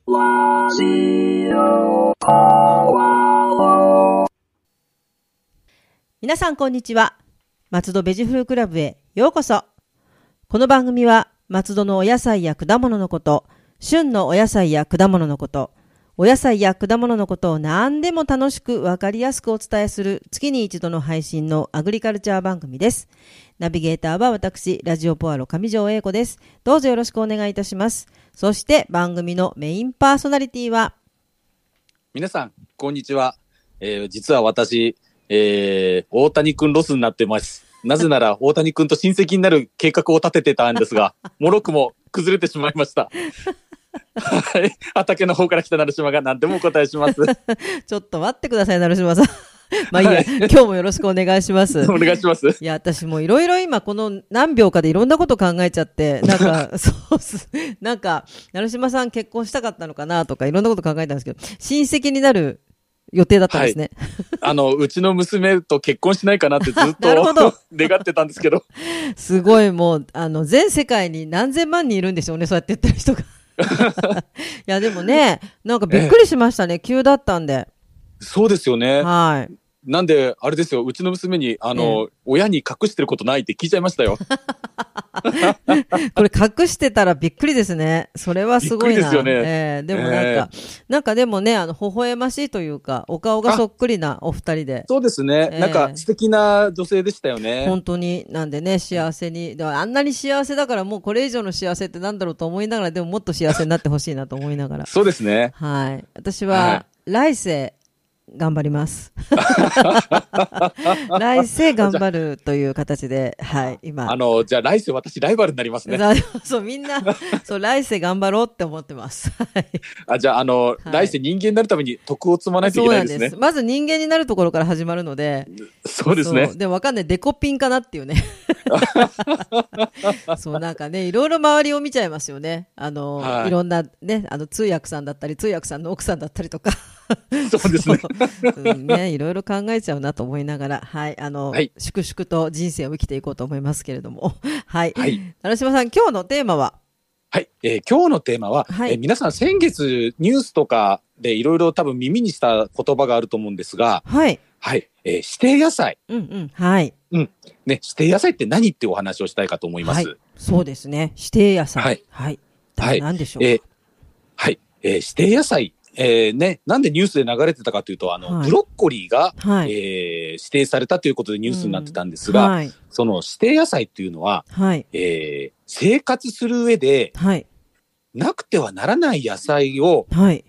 ラジオポアロ皆さんこんにちは。松戸ベジフルクラブへようこそ。この番組は松戸のお野菜や果物のこと、旬のお野菜や果物のこと、お野菜や果物のことを何でも楽しくわかりやすくお伝えする月に一度の配信のアグリカルチャー番組です。ナビゲーターは私、ラジオポアロ上条英子です。どうぞよろしくお願いいたします。そして番組のメインパーソナリティは皆さんこんにちは。実は私、大谷くんロスになってます。なぜなら大谷くんと親戚になる計画を立ててたんですが、もろくも崩れてしまいました。はい、畑の方から来た成島が何でもお答えします。 ちょっと待ってください、成島さん。まあいいや、 はい、 今日もよろしくお願いします。 お願いします。 いや、私もいろいろ今この何秒かでいろんなこと考えちゃって、なんか、そうす、なんか、成島さん結婚したかったのかなとかいろんなこと考えたんですけど、親戚になる予定だったんですね。 はい、うちの娘と結婚しないかなってずっと願ってたんですけど。 すごいもう、全世界に何千万人いるんでしょうね、そうやって言ってる人が。いや、でもね、なんかびっくりしましたね、急だったんで。 そうですよね。 はい。 なんで、あれですよ、うちの娘に、親に隠してることないって聞いちゃいましたよ。 これ隠してたらびっくりですね。それはすごいな。 びっくりですよね。 でもなんかでもね、微笑ましいというか、お顔がそっくりなお二人で。 そうですね。なんか素敵な女性でしたよね。 本当に、なんでね、幸せに。でもあんなに幸せだからもうこれ以上の幸せってなんだろうと思いながら、でももっと幸せになってほしいなと思いながら。 そうですね。 はい。私は、来世、頑張ります。来世頑張るという形で、はい、今。 じゃあ来世私ライバルになりますね。 そう、みんな、そう、来世頑張ろうって思ってます。 じゃあ、はい、来世人間になるために徳を積まないといけないですね。そうなんです。 まず人間になるところから始まるので。 そうですね。 でもわかんない。デコピンかなっていうね。そう、なんかね、いろいろ周りを見ちゃいますよね。はい、いろんなね、通訳さんだったり、通訳さんの奥さんだったりとか。 そうですね。 ね、いろいろ考えちゃうなと思いながら、はい、はい、粛々と人生を生きていこうと思いますけれども。はい。成島さん、今日のテーマは？ はい、今日のテーマは、はい、皆さん先月ニュースとかでいろいろ多分耳にした言葉があると思うんですが、 はい。 はい、指定野菜。 はい。 ね、指定野菜って何っていうお話をしたいかと思います。 はい、そうですね。指定野菜。 はい。 はい。何でしょうか。 はい。指定野菜。ね、なんでニュースで流れてたかというと、はい、ブロッコリーが、はい、指定されたということでニュースになってたんですが、はい、その指定野菜っていうのは、はい、生活する上で、はい、なくてはならない野菜を、はい、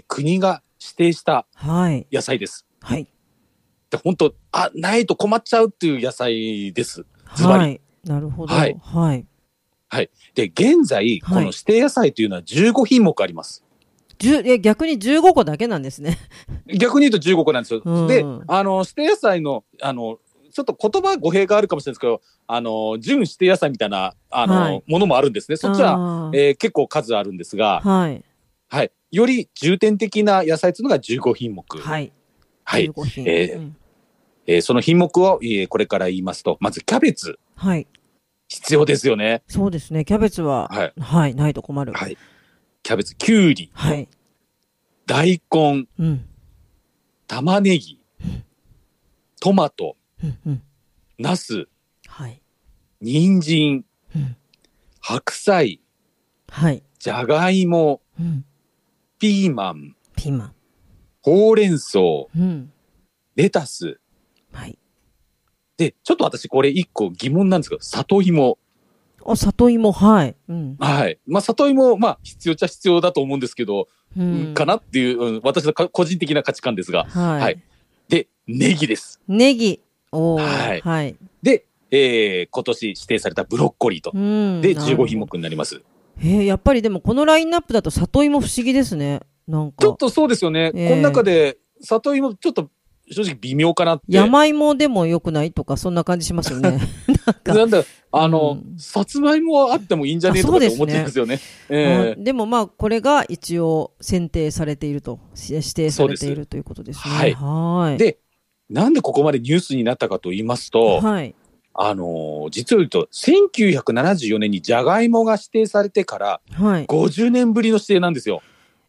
国が指定した野菜です。はい。で、本当、ないと困っちゃうっていう野菜です。ズバリ。はい。 なるほど。はい。はい。 はい。で、現在、この指定野菜というのは15品目あります。 逆に15個だけなんですね。 逆に言うと15個なんですよ。で、指定野菜の、ちょっと言葉語弊があるかもしれないですけど、準指定野菜みたいな、はい、ものもあるんですね。そっちは、結構数あるんですが、はい。はい。より重点的な野菜というのが15品目。はい。はい。その品目を、これから言いますと、まずキャベツ。はい。必要ですよね。 そうですね。キャベツは、はい。はい。ないと困る。 はい。キャベツ、きゅうり、はい、大根、うん、玉ねぎ、うん、トマト、ナス、はい、人参、うん、白菜、はい、じゃがいも、うん、ピーマン、ほうれん草、うん、レタス、はい、で、ちょっと私これ一個疑問なんですけど、里芋。 里芋、はい。うん、 はい。まあ、里芋、まあ、必要っちゃ必要だと思うんですけど、かなっていう、私の個人的な価値観ですが。はい。はい、で、ネギです。 ネギ。 はい。はい。で、今年指定されたブロッコリーと。で、15品目になります。 やっぱりでもこのラインナップだと里芋不思議ですね。なんか。 ちょっとそうですよね。この中で、里芋ちょっと、正直微妙かなって。 山芋でも良くないとか、そんな感じしますよね。 なんだ、さつまいもはあってもいいんじゃねえとかって思っちゃうんですよね。 でもまあ、これが一応選定されていると、指定されているということですね。 はい。で、なんでここまでニュースになったかと言いますと、はい。実を言うと、1974年にジャガイモが指定されてから、はい。50年ぶりの指定なんですよ。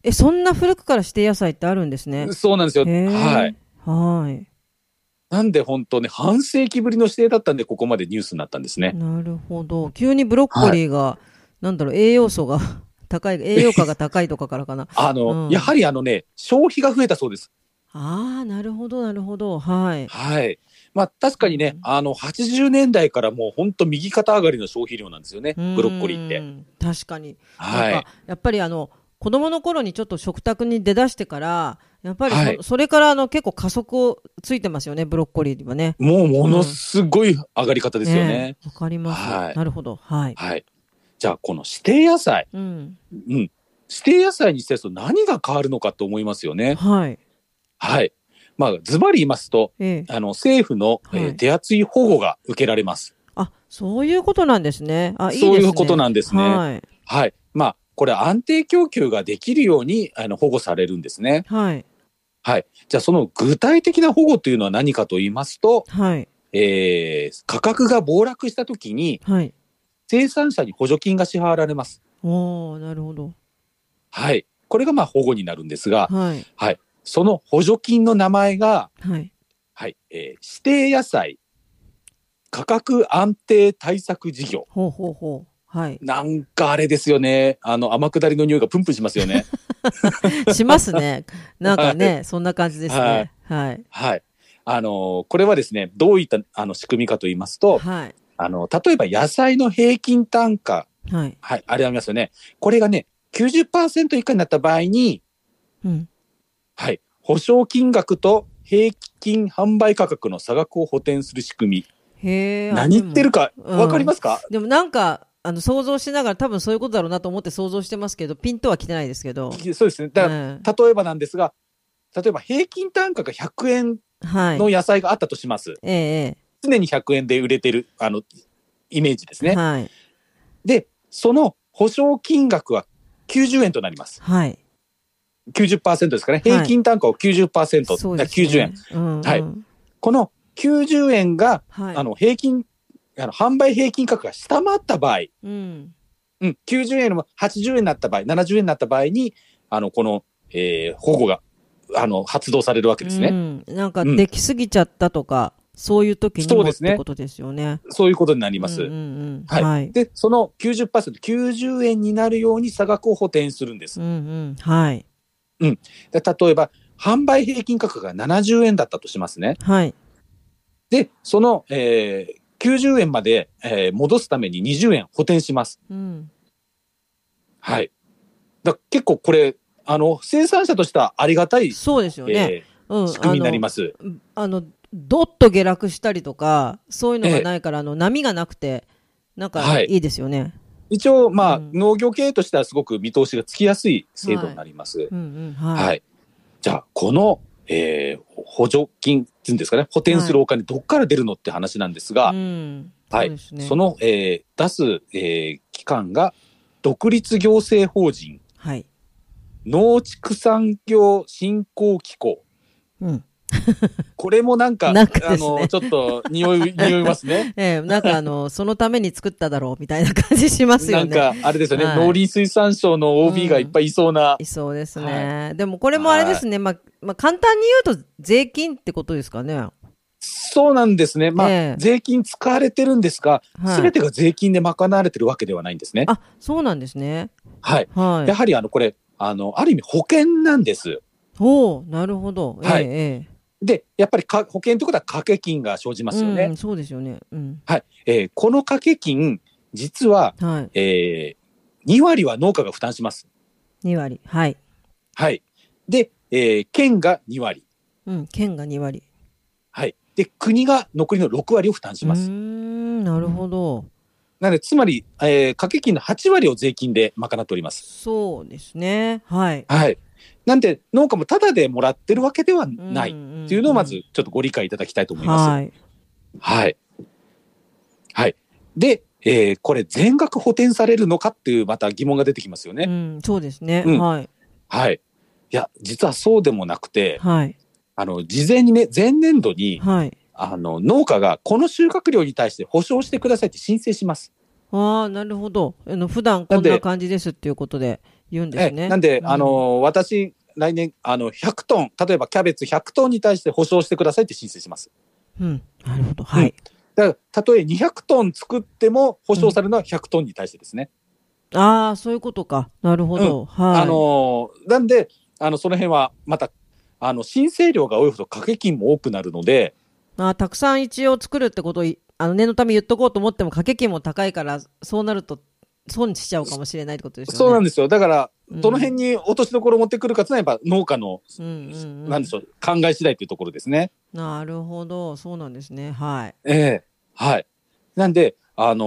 そんな古くから指定野菜ってあるんですね。 そうなんですよ。はい。 はい。 なんで本当ね、半世紀ぶりの指定だったんで、ここまでニュースになったんですね。 なるほど。急にブロッコリーが、なんだろう、栄養素が高い、栄養価が高いとかからかな。 やはり消費が増えたそうです。 なるほど、なるほど。はい。 はい。まあ確かにね、80年代からもう本当右肩上がりの消費量なんですよね、ブロッコリーって。 確かに。 はい。 なんか、やっぱり子供の頃にちょっと食卓に出だしてから、やっぱりそれから結構加速をついてますよね、ブロッコリーはね。 もうものすごい上がり方ですよね。 わかります。 はい。 なるほど。はい。 はい。じゃあ、この指定野菜。指定野菜にしてると何が変わるのかと思いますよね。 はい。 はい。まあ、ズバリ言いますと、政府の、手厚い保護が受けられます。 そういうことなんですね。いいですね。 そういうことなんですね。はい。はい。まあ、これ安定供給ができるように保護されるんですね。 はい。 はい。じゃあその具体的な保護というのは何かと言いますと、 はい。 価格が暴落したときに、はい、生産者に補助金が支払われます。 なるほど。 はい。これがまあ保護になるんですが、はい。はい。その補助金の名前が、はい。はい。指定野菜価格安定対策事業。 ほうほうほう。はい。 なんかあれですよね。天下りの匂いがプンプンしますよね。 しますね。なんかね、はい、そんな感じですね。はい。 はい。これはですね、どういった仕組みかと言いますと、はい。例えば野菜の平均単価。はい。はい。あれありますよね。これがね、90% 以下になった場合に、うん。はい。保証金額と平均販売価格の差額を補填する仕組み。何言ってるかわかりますか？ でもなんか、想像しながら多分そういうことだろうなと思って想像してますけど、ピンとは来てないですけど。 そうですね。だから、例えばなんですが、例えば平均単価が100円の野菜があったとします。常に100円で売れてる、イメージですね。はい。で、その保証金額は90円となります。はい。90% ですかね。平均単価を 90%、そうですね、90円。うんうん、はい。この90円が、はい、平均、販売平均価格が下回った場合、うん、90円の80円になった場合、70円になった場合に、この、保護が、発動されるわけですね。 なんか、できすぎちゃったとか、そういう時にもってことですよね。 そういうことになります。はい。で、その 90%、90円になるように差額を補填するんです。はい。うん。で、例えば、販売平均価格が70円だったとしますね。はい。で、その、90円まで、戻すために20円補填します。うん。はい。結構これ、生産者としてはありがたい。 そうですよね。 仕組みになります。 どっと下落したりとか、そういうのがないから、波がなくて、なんかいいですよね。はい、 一応、まあ、農業経営としてはすごく見通しがつきやすい制度になります。はい。じゃあ、この、補助金っていうんですかね、補填するお金どっから出るのって話なんですが、はい。その、出す、機関が、独立行政法人、はい。農畜産業振興機構。うん。これもなんか、ね、ちょっと匂いますね。 なんかそのために作っただろうみたいな感じしますよね。 なんか、あれですよね、はい、農林水産省の OB がいっぱいいそうな。 いそうですね。はい、でもこれもあれですね、まあ、簡単に言うと税金ってことですかね。 そうなんですね。まあ、税金使われてるんですが、すべてが税金で賄われてるわけではないんですね。 あ、そうなんですね。 はい。はい、やはりこれ、ある意味保険なんです。 なるほど。 はい。で、やっぱり保険ということは掛け金が生じますよね。 そうですよね。 はい。この掛け金、実は、はい、2割は農家が負担します。 2割。はい。 はい。で、県が2割。 県が2割。 はい。で、国が残りの6割を負担します。 なるほど。 なので、つまり、掛け金の8割を税金で賄っております。 そうですね。はい。 はい。なんで、農家もタダでもらってるわけではないっていうのをまずちょっとご理解いただきたいと思います。はい。はい。はい。で、これ全額補填されるのかっていうまた疑問が出てきますよね。 そうですね。はい。 はい。いや、実はそうでもなくて、はい。事前にね、前年度に、はい。農家がこの収穫量に対して保証してくださいって申請します。 なるほど。普段こんな感じですっていうことで言うんですね。 なんで、私、来年、100トン、例えばキャベツ100トンに対して保証してくださいって申請します。 うん。なるほど。はい。 だから、たとえ200トン作っても保証されるのは100トンに対してですね。 ああ、そういうことか。なるほど。 はい。なんで、その辺は、また、申請量が多いほど掛け金も多くなるので。 たくさん一応作るってことを、念のため言っとこうと思っても掛け金も高いから、そうなると、損しちゃうかもしれないってことですよね。 そうなんですよ。だから、どの辺に落としどころを持ってくるかっていうのは、やっぱ農家の、なんでしょう、考え次第というところですね。 なるほど。そうなんですね。はい。 はい。なんで、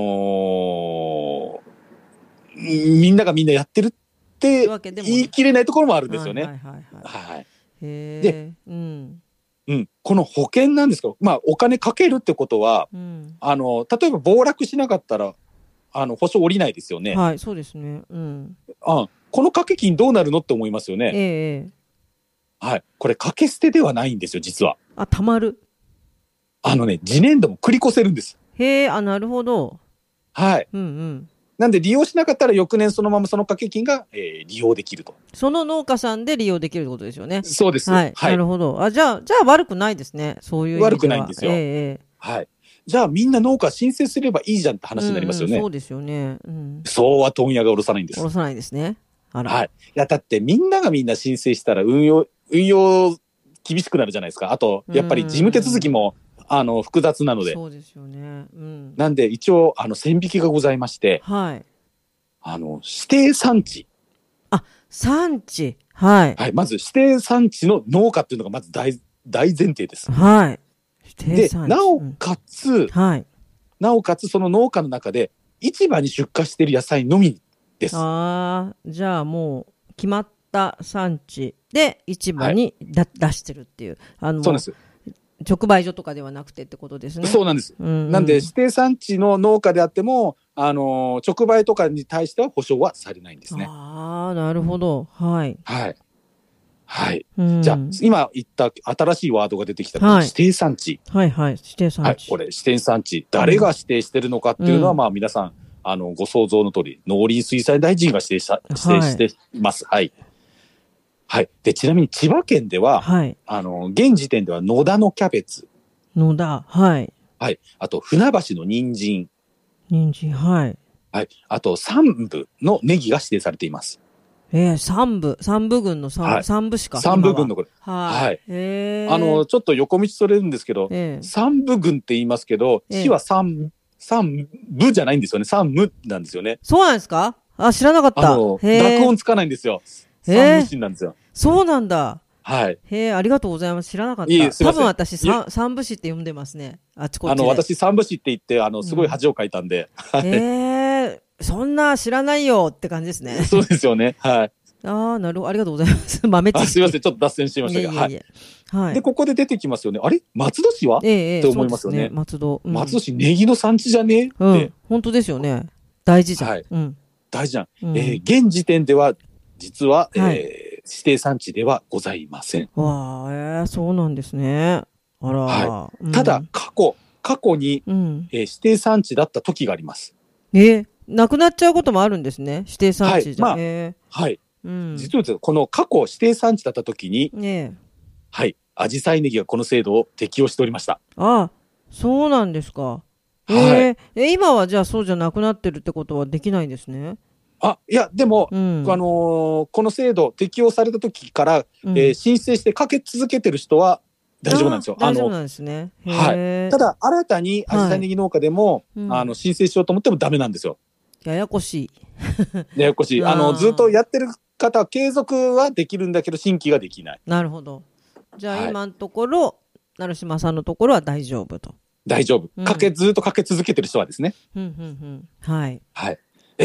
みんながみんなやってるって言い切れないところもあるんですよね。はい。で、この保険なんですけど、まあ、お金かけるってことは、例えば暴落しなかったら、保証下りないですよね。 はい、そうですね。 この掛け金どうなるのって思いますよね。はい。これ掛け捨てではないんですよ、実は。 たまる。 次年度も繰り越せるんです。 へえ、なるほど。 はい。なんで利用しなかったら翌年そのままその掛け金が、利用できると。 その農家さんで利用できるってことですよね。 そうです。 はい。なるほど。じゃあ悪くないですね。そういう意味では。 悪くないんですよ。はい。じゃあみんな農家申請すればいいじゃんって話になりますよね。 そうですよね。 そうは問屋が下ろさないんです。 下ろさないですね。 はい。いや、だってみんながみんな申請したら運用厳しくなるじゃないですか。あと、やっぱり事務手続きも、複雑なので。 そうですよね。 なんで、一応、線引きがございまして、 はい。 指定産地。 産地。はい。 はい。まず、指定産地の農家っていうのがまず大前提です。 はい。 で、なおかつ、その農家の中で、市場に出荷している野菜のみです。 じゃあもう、決まった産地で市場に、出してるっていう。 そうです。 直売所とかではなくてってことですね。 そうなんです。なんで、指定産地の農家であっても、直売とかに対しては保証はされないんですね。 なるほど。はい。 はい。はい。じゃあ、今言った新しいワードが出てきた、指定産地。 はいはい。指定産地。はい。 これ、指定産地。誰が指定してるのかっていうのは、まあ皆さん、ご想像の通り、農林水産大臣が指定しています。はい。はい。で、ちなみに千葉県では、現時点では野田のキャベツ。 野田、はい。 はい。あと、船橋の人参。 はい。 はい。あと、三部のネギが指定されています。 三部郡の三部しか。 三部郡のこれ。 はい。 ちょっと横道それるんですけど、三部郡って言いますけど、市は三部じゃないんですよね。三部なんですよね。 そうなんですか？知らなかった。 濁音つかないんですよ。三部市なんですよ。 そうなんだ。 はい。 ありがとうございます。知らなかった。多分私、三部市って呼んでますね。あちこちで。 私、三部市って言って、すごい恥をかいたんで。 そんな知らないよって感じですね。 そうですよね。はい。 なるほど。ありがとうございます。豆知識。 すいません。ちょっと脱線しましたが。はい。で、ここで出てきますよね。あれ松戸市はって思いますよね。 松戸。 松戸市、ネギの産地じゃねって。 本当ですよね。大事じゃん。はい。 大事じゃん。現時点では、実は、指定産地ではございません。 そうなんですね。 ただ、過去に、指定産地だった時があります。 なくなっちゃうこともあるんですね。指定産地じゃ。 はい。実はこの過去指定産地だった時に、はい。アジサイネギがこの制度を適用しておりました。 そうなんですか。今はじゃあそうじゃなくなってるってことはできないんですね。 いや、でも、この制度適用された時から、申請してかけ続けてる人は大丈夫なんですよ。 大丈夫なんですね。 はい。ただ、新たにアジサイネギ農家でも、申請しようと思ってもダメなんですよ。 ややこしい。 ややこしい。ずっとやってる方は継続はできるんだけど、新規ができない。 なるほど。じゃあ、今のところ、成島さんのところは大丈夫と。 大丈夫。ずっとかけ続けてる人はですね。 はい。 はい。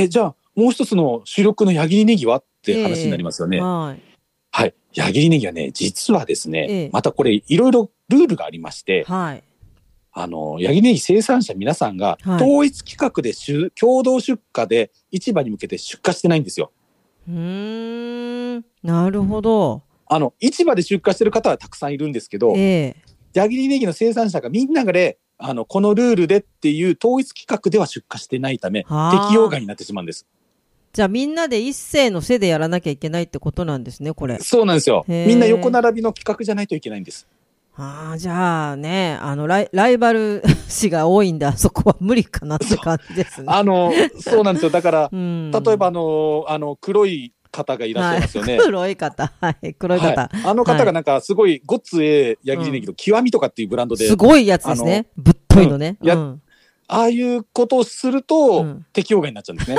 じゃあ、もう一つの主力の矢切ネギはって話になりますよね。はい。矢切ネギはね、実はですね、またこれ、いろいろルールがありまして、矢切ネギ生産者皆さんが、統一規格で共同出荷で市場に向けて出荷してないんですよ。 なるほど。 市場で出荷してる方はたくさんいるんですけど、矢切ネギの生産者がみんながね、このルールでっていう統一規格では出荷してないため、適用外になってしまうんです。 じゃあみんなで一斉の背でやらなきゃいけないってことなんですね、これ。 そうなんですよ。みんな横並びの企画じゃないといけないんです。 じゃあね、ライバル誌が多いんだ、そこは無理かなって感じですね。 そうなんですよ。だから、例えば黒い方がいらっしゃいますよね。 黒い方。はい、黒い方。 あの方がなんかすごい、ごっつえ矢切ネギの極みとかっていうブランドで。 すごいやつですね。ぶっといのね。 ああいうことをすると、適用外になっちゃうんですね。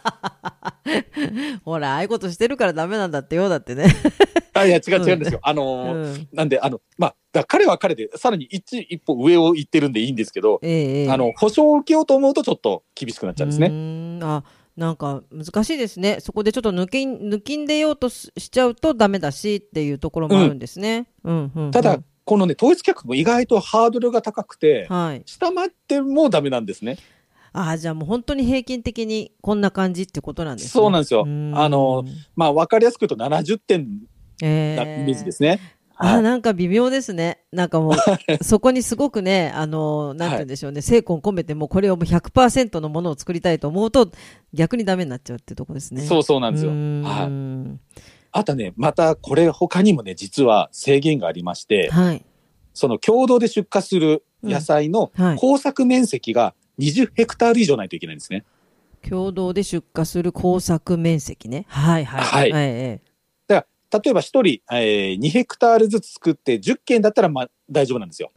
ほら、ああいうことしてるからダメなんだってよ、だってね。 いや、違うんですよ。なんで、彼は彼で、さらに一歩上を行ってるんでいいんですけど、保証を受けようと思うとちょっと厳しくなっちゃうんですね。 なんか難しいですね。そこでちょっと抜きんでようとしちゃうとダメだしっていうところもあるんですね。 ただ、このね、統一規約も意外とハードルが高くて、下回ってもダメなんですね。 じゃあもう本当に平均的にこんな感じってことなんですね。 そうなんですよ。わかりやすく言うと70点なイメージですね。 なんか微妙ですね。なんかもう、そこにすごくね、なんて言うんでしょうね、精魂込めてもこれをもう 100% のものを作りたいと思うと、逆にダメになっちゃうっていうところですね。 そうなんですよ。あとね、またこれ他にもね、実は制限がありまして、その共同で出荷する野菜の耕作面積が20ヘクタール以上ないといけないんですね。 共同で出荷する耕作面積ね。だから例えば1人、2ヘクタールずつ作って10軒だったら大丈夫なんですよ。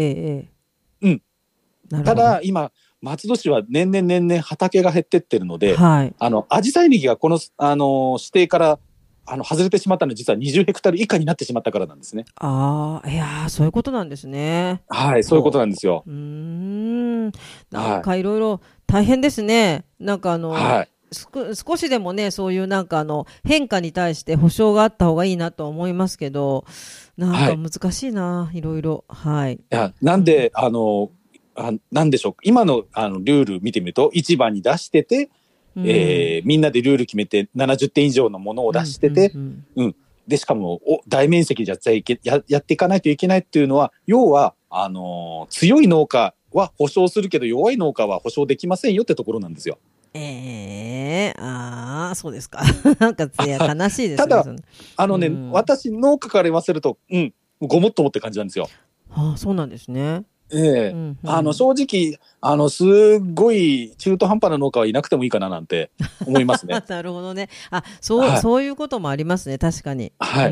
ただ今松戸市は年々畑が減ってってるので、アジサイネギがこの、指定から外れてしまったのは実は20ヘクタール以下になってしまったからなんですね。 いやそういうことなんですね。 そういうことなんですよ。 なんかいろいろ大変ですね。なんか少しでもね、そういうなんか変化に対して保証があった方がいいなと思いますけど、なんか難しいな、いろいろ。 なんで、なんでしょう。今のルール見てみると、市場に出してて、みんなでルール決めて70点以上のものを出してて、で、しかも大面積じゃやっていかないといけないっていうのは、要は、強い農家は保証するけど、弱い農家は保証できませんよってところなんですよ。 そうですか。なんか、悲しいですね。 ただ、私、農家から言わせると、ごもっともって感じなんですよ。 そうなんですね。 正直、すごい中途半端な農家はいなくてもいいかななんて思いますね。 なるほどね。そういうこともありますね、確かに。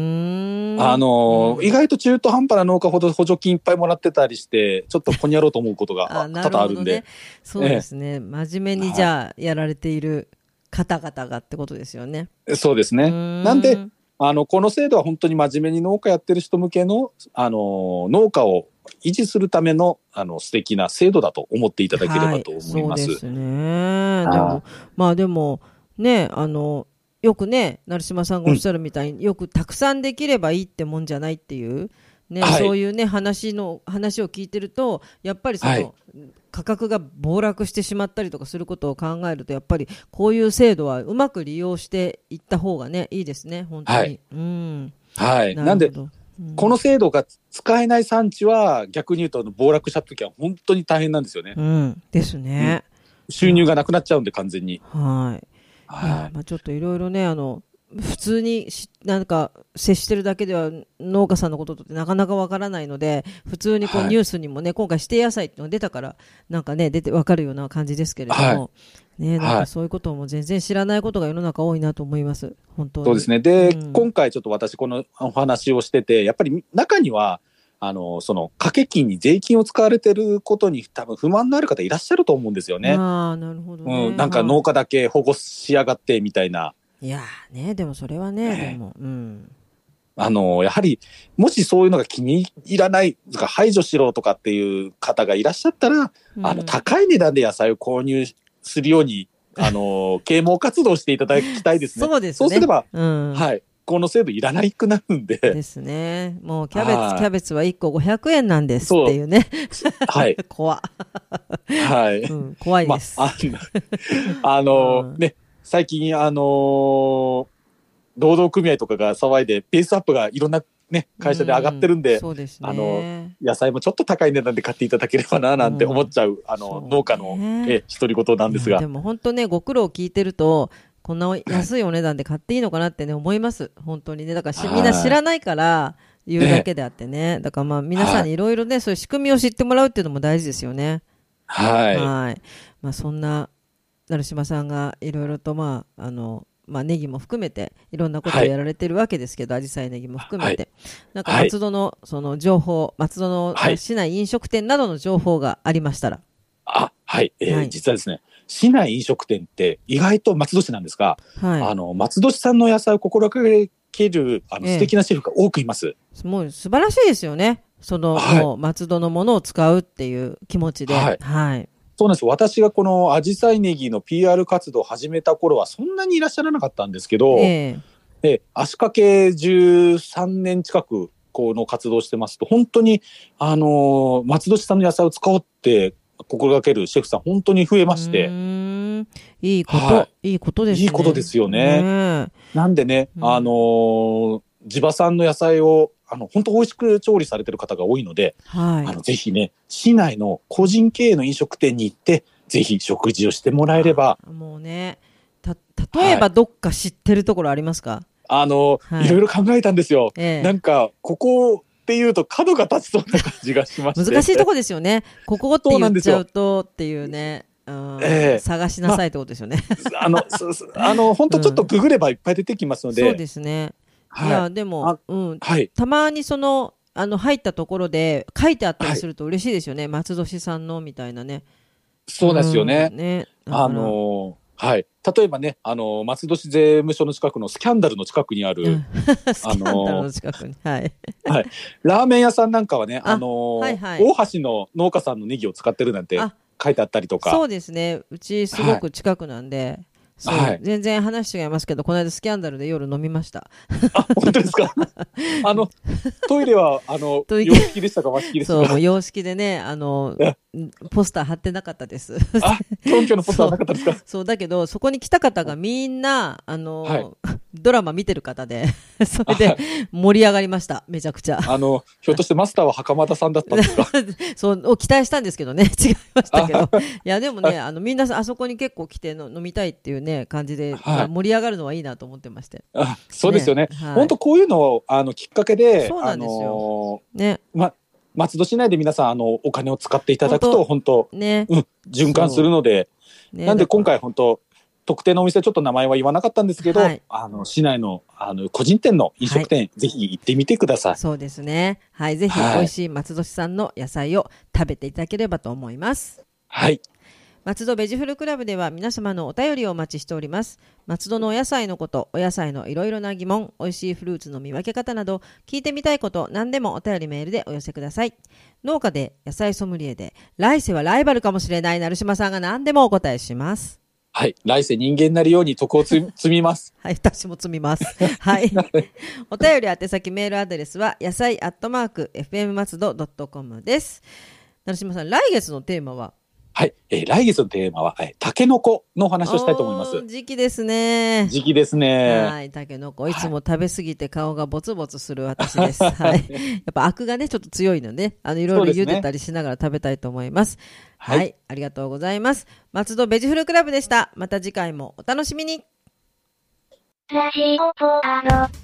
意外と中途半端な農家ほど補助金いっぱいもらってたりして、ちょっとここにやろうと思うことが多々あるんで。 そうですね。真面目にじゃあやられている方々がってことですよね。 そうですね。なんで、この制度は本当に真面目に農家やってる人向けの、農家を維持するための素敵な制度だと思っていただければと思います。 そうですね。でもね、よくね、成島さんがおっしゃるみたいに、よくたくさんできればいいってもんじゃないっていうね、そういうね話を聞いてると、やっぱりその、価格が暴落してしまったりとかすることを考えると、やっぱりこういう制度はうまく利用していった方がね、いいですね、本当に。 なんでこの制度が使えない産地は逆に言うと暴落した時は本当に大変なんですよね。 ですね。 収入がなくなっちゃうんで完全に。 ちょっといろいろね、普通になんか接してるだけでは農家さんのことってなかなかわからないので、普通にニュースにもね、今回指定野菜っていうのが出たからなんかね出てわかるような感じですけれども、なんかそういうことも全然知らないことが世の中多いなと思います。本当に。 そうですね。で、今回ちょっと私このお話をしてて、やっぱり中にはその掛け金に税金を使われてることに多分不満のある方いらっしゃると思うんですよね。 なるほどね。 なんか農家だけ保護しやがってみたいな。 いやね、でもそれはね、でも、 やはりもしそういうのが気に入らないとか排除しろとかっていう方がいらっしゃったら、高い値段で野菜を購入するように啓蒙活動していただきたいですね。 そうですね。 そうすれば、この制度いらないくなるんで。 ですね。もうキャベツは1個500円なんですっていうね。怖いです。 ね、最近労働組合とかが騒いでペースアップがいろんなね会社で上がってるんで、 そうですね。 野菜もちょっと高い値段で買っていただければななんて思っちゃう農家の独り言なんですが。 でも本当ね、ご苦労聞いてるとこんな安いお値段で買っていいのかなってね、思います。本当にね。だからみんな知らないから言うだけであってね。だからまあ皆さんにいろいろね、そういう仕組みを知ってもらうっていうのも大事ですよね。 はい。 はい。まあそんな、成島さんがいろいろとまあ、ネギも含めていろんなことをやられてるわけですけど、アジサイネギも含めて、なんか松戸のその情報、松戸の市内飲食店などの情報がありましたら。 はい。実はですね、市内飲食店って意外と松戸市なんですが、松戸市産の野菜を心がける素敵なシェフが多くいます。 もう素晴らしいですよね。もう松戸のものを使うっていう気持ちで。 そうなんです。私がこのアジサイネギの PR 活動を始めた頃はそんなにいらっしゃらなかったんですけど、足掛け13年近くこの活動してますと、本当に松戸市産の野菜を使おうって心がけるシェフさん本当に増えまして。 いいこと、いいことですね。 いいことですよね。なんでね、地場産の野菜を本当美味しく調理されてる方が多いので、ぜひね、市内の個人経営の飲食店に行って、ぜひ食事をしてもらえれば。 もうね、例えばどっか知ってるところありますか？ いろいろ考えたんですよ。なんか、ここっていうと角が立ちそうな感じがしまして。 難しいとこですよね。ここって言っちゃうとっていうね。探しなさいってことですよね。 本当ちょっとググればいっぱい出てきますので。 そうですね。いや、でも、たまに入ったところで書いてあったりすると嬉しいですよね。松戸市産のみたいなね。 そうですよね。例えばね、松戸市税務署の近くのスキャンダルの近くにある、 スキャンダルの近くに、 ラーメン屋さんなんかはね、大橋の農家さんのネギを使ってるなんて書いてあったりとか。 そうですね。うちすごく近くなんで。全然話違いますけど、この間スキャンダルで夜飲みました。 本当ですか？トイレは、洋式でしたか和式ですか？ そう、もう洋式でね、ポスター貼ってなかったです。 根拠のポスターなかったですか？ そう、だけど、そこに来た方がみんな、ドラマ見てる方で、それで盛り上がりました。めちゃくちゃ。 ひょっとしてマスターは袴田さんだったんですか？ そう、期待したんですけどね、違いましたけど。いや、でもね、みんなあそこに結構来て飲みたいっていうね、感じで、盛り上がるのはいいなと思ってまして。 そうですよね。本当こういうのを、きっかけで、 そうなんですよ。 松戸市内で皆さん、お金を使っていただくと、本当、循環するので、なんで今回本当、特定のお店ちょっと名前は言わなかったんですけど、市内の個人店の飲食店、ぜひ行ってみてください。 そうですね。はい、ぜひ美味しい松戸市産の野菜を食べていただければと思います。 はい。 松戸ベジフルクラブでは皆様のお便りをお待ちしております。松戸のお野菜のこと、お野菜のいろいろな疑問、美味しいフルーツの見分け方など、聞いてみたいこと、何でもお便りメールでお寄せください。農家で野菜ソムリエで、来世はライバルかもしれない成島さんが何でもお答えします。 はい。来世人間になるように徳を積みます。 はい。私も積みます。はい。お便り宛先メールアドレスは、野菜@fm松戸.com です。成島さん、来月のテーマは？ はい。来月のテーマは、タケノコのお話をしたいと思います。 時期ですね。 時期ですね。 はい。タケノコ。いつも食べ過ぎて顔がボツボツする私です。はい。やっぱアクがね、ちょっと強いので、いろいろ茹でたりしながら食べたいと思います。はい。ありがとうございます。松戸ベジフルクラブでした。また次回もお楽しみに。 ラジオポアロ。